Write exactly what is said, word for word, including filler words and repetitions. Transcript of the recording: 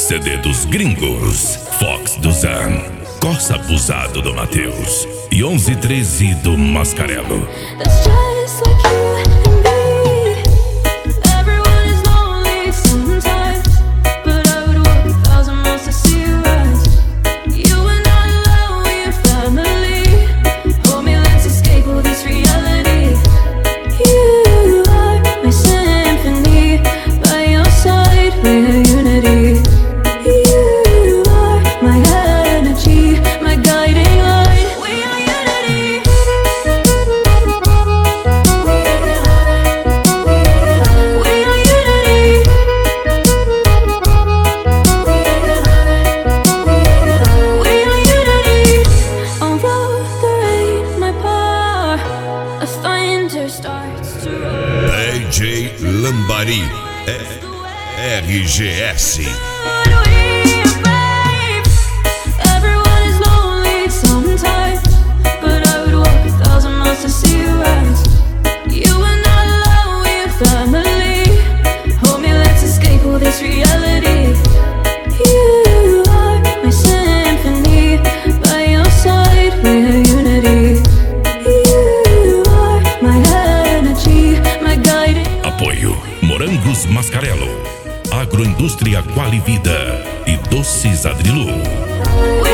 C D dos gringos, Fox do Zan, Corsa Abusado do Matheus e onze treze do Mascarello. D J Lambari, R G S. Apoio Morangos Mascarello, Agroindústria Quali Vida e Doces Adrilu.